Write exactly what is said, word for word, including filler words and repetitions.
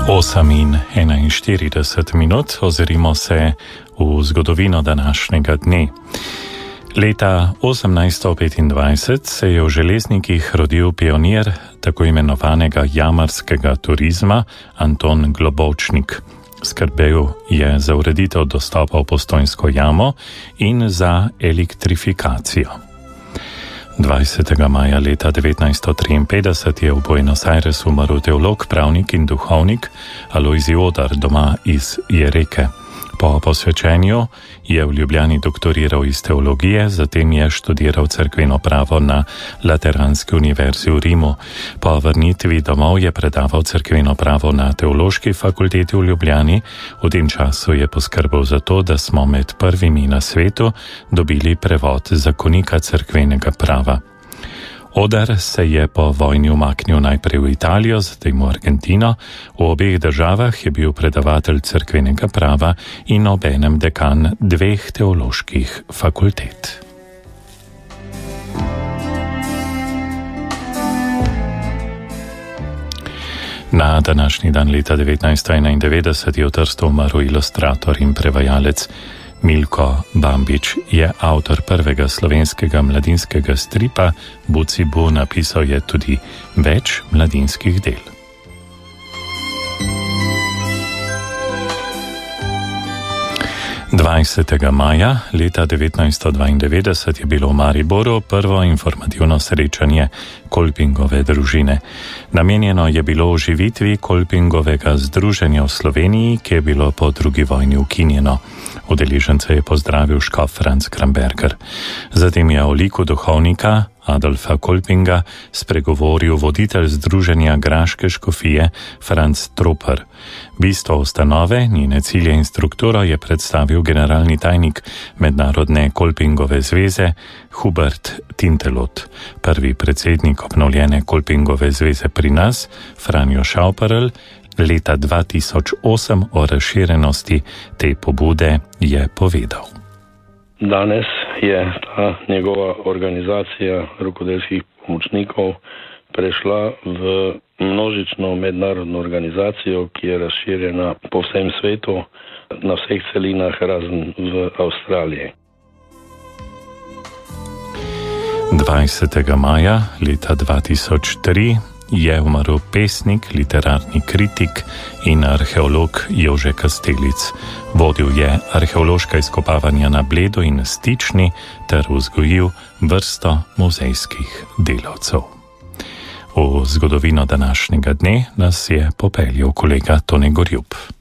osem in enainštirideset minut, ozrimo se v zgodovino današnjega dne. Leta osemnajststo petindvajset se je v Železnikih rodil pionir tako imenovanega jamarskega turizma Anton Globovčnik. Skrbel je za ureditev dostopa v Postojnsko jamo in za elektrifikacijo. dvajsetega maja leta devetnajststo triinpetdeset je v Buenos Aires umrl teolog, pravnik in duhovnik Alojzij Odar, doma iz Jereke. Po posvečenju je v Ljubljani doktoriral iz teologije, zatem je študiral cerkveno pravo na Lateranski univerzi v Rimu. Po vrnitvi domov je predaval cerkveno pravo na Teološki fakulteti v Ljubljani. V tem času je poskrbel za to, da smo med prvimi na svetu dobili prevod zakonika cerkvenega prava. Odar se je po vojni umaknil najprej v Italijo, zatem v Argentino. V obeh državah je bil predavatelj cerkvenega prava in obenem dekan dveh teoloških fakultet. Na današnji dan leta devetnajststo enaindevetdeset je v Trstu umrl ilustrator in prevajalec Milko Bambič. Je avtor prvega slovenskega mladinskega stripa Buci Bu, napisal je tudi več mladinskih del. dvajsetega maja leta devetnajststo dvaindevetdeset je bilo v Mariboru prvo informativno srečanje Kolpingove družine. Namenjeno je bilo oživitvi Kolpingovega združenja v Sloveniji, ki je bilo po drugi vojni ukinjeno. Udeležence je pozdravil škof Franc Kramberger. Zatem je o liku duhovnika Adolfa Kolpinga spregovoril voditelj združenja Graške škofije Franc Troper. Bistvo ustanove, njene cilje in strukturo je predstavil generalni tajnik Mednarodne Kolpingove zveze Hubert Tintelot. Prvi predsednik obnovljene Kolpingove zveze pri nas, Franjo Šauperl, leta dva tisoč osem o razširjenosti te pobude je povedal. Danes je ta njegova organizacija rokodelskih pomočnikov prešla v množično mednarodno organizacijo, ki je razširjena po vsem svetu, na vseh celinah razen v Avstraliji. dvajsetega maja leta dva tisoč tri je umrl pesnik, literarni kritik in arheolog Jože Kastelic. Vodil je arheološka izkopavanja na Bledu in Stični ter vzgojil vrsto muzejskih delavcev. V zgodovino današnjega dne nas je popeljal kolega Tone Gorjup.